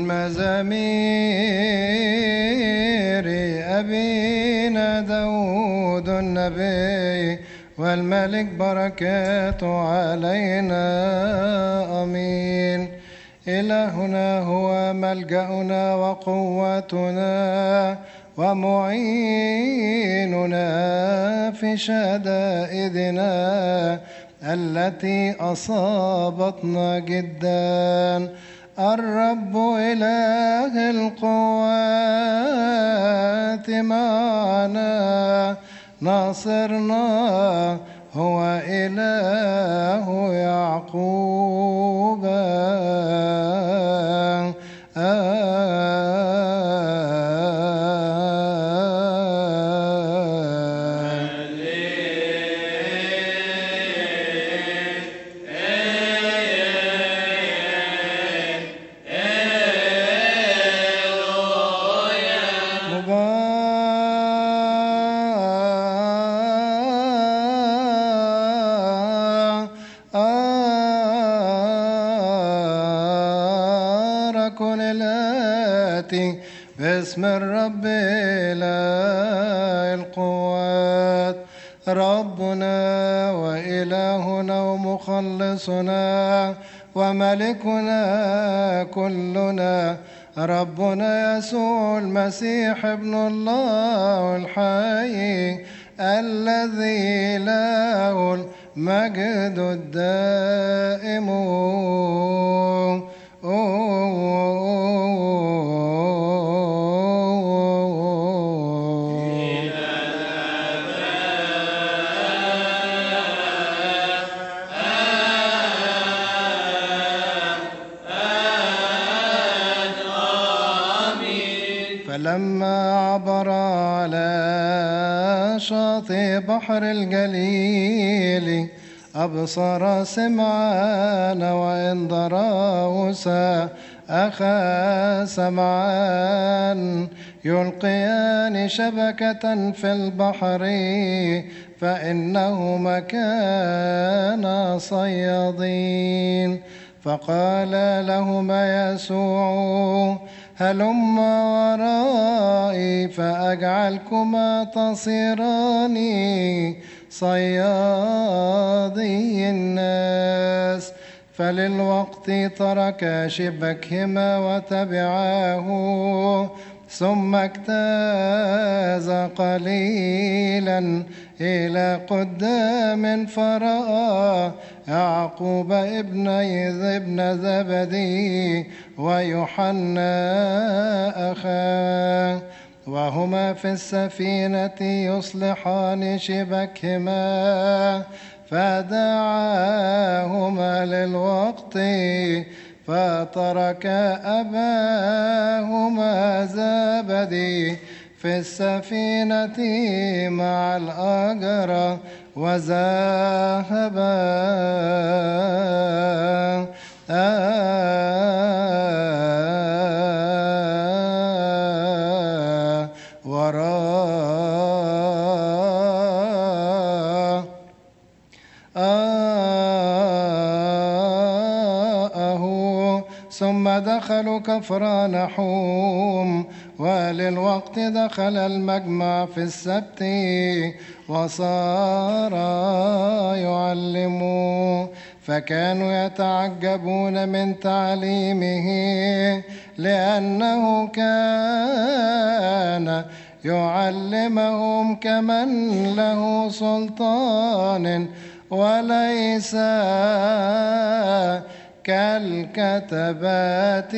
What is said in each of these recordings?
المزامير أبينا داود النبي، والملك بركاته علينا آمين. إلهنا هو ملجأنا وقوتنا ومعيننا في شدائدنا التي أصابتنا جدا. الرب إله القوات معنا، ناصرنا هو إله يعقوب. باسم الرب إله القوات، ربنا وإلهنا ومخلصنا وملكنا كلنا، ربنا يسوع المسيح ابن الله الحي، الذي له المجد الدائم. فلما عبر على شاطئ بحر الجليل أبصر سمعان وإندراوس أخا سمعان يلقيان شبكة في البحر، فإنهما كانا صيادين. فقال لهما يسوع: هلم ورائي فأجعلكما تصيران صيادي الناس. فللوقت ترك شبكهما وتبعاه. ثم اجتاز قليلا إلى قدام، فرأى يعقوب ابن زبدي ويوحنا أخاه، وهما في السفينة يصلحان شبكهما. فدعاهما للوقت، فترك أباهما زبدي في السفينة مع الأجرة وذهبا ثم دخلوا كفرنحوم. وللوقت دخل المجمع في السبت وصار يعلموا، فكانوا يتعجبون من تعليمه، لأنه كان يعلمهم كمن له سلطان، وليس كالكتبات.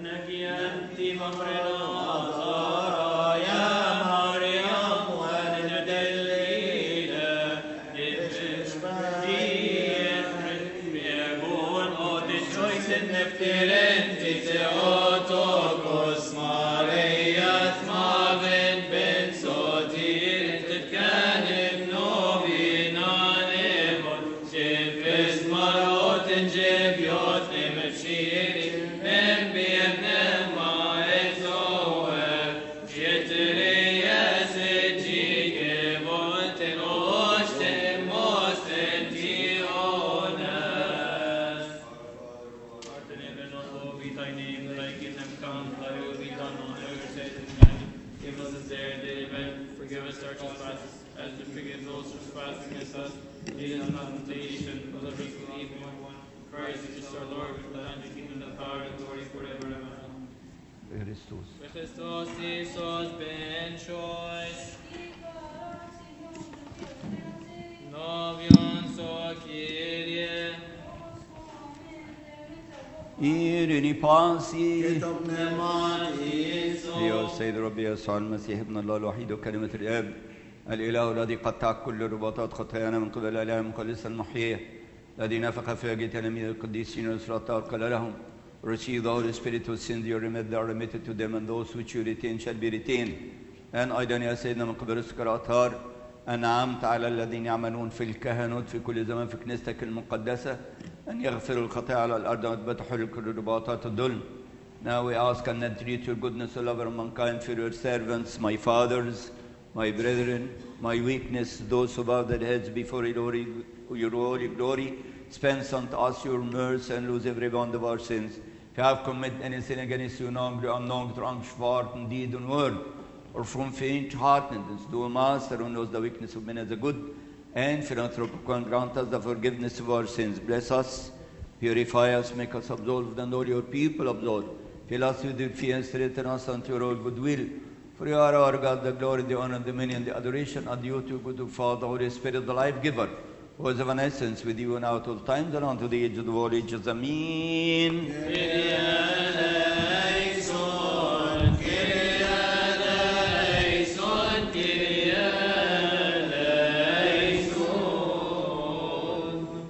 إنك أنت مخرنا صار يا مريم ولد الإله يقول أود الشويس النفترين تتعوتوكوس ماريا ثمابن بن صوتير تتكلم نوبينا نموت شفز مروت نجيب يوت نمشيري من بيبنا ما يتوه شتري يسجي قبوت نوشت موستي أونس Art in heaven, hallowed be thy name, thy kingdom come, thy will be done on earth as in heaven. Give us this day our daily bread, forgive us our trespasses, as we forgive those who trespass against us. Lead us not into temptation, but deliver us from evil one. Christ is our Lord, with the hand, the kingdom, the power, and glory forever. Amen. Christus. Christos Iisus ben choice, novion so Kyrie. إيرني باسي كتب نعمات أيها يسوع السيد ربي يسوع المسيح ابن الله الوحيد وكلمة الآب الإله الذي قطع كل رباطات خطايانا من قبل الإله المقدس المحيي الذي نفخ في وجه تلاميذ القديسين والسلاطات قال لهم receive the Holy Spirit who sins you remit they are remitted to them and those which you retain shall be retained. الآن أيضا يا سيدنا من قبل السكراتار أنعمت على الذين يعملون في الكهنوت في كل زمان في كنيستك المقدسة أن يغفروا الخطايا على الأرض ويذبحوا لكل رباطات الظلم. Now we ask and entreat your goodness, O lover of mankind, for your servants, my fathers, my brethren, my weakness, those who bow their heads before your holy glory. Dispense unto us your mercy and lose every bond of our sins. If you have committed any sin against you, knowingly or unknowingly, through schwart in deed and word, or from faint-heartedness, do Master who knows the weakness of men as a good and philanthropic one, grant us the forgiveness of our sins. Bless us, purify us, make us absolved, and all your people absolved. Fill us with your fear and strengthen us unto your own goodwill. For you are our God, the glory, the honor, the dominion, the adoration, and due to you, good Father, Holy Spirit, the life giver, who is of an essence with you now at all times and unto the age of the world ages. Amen.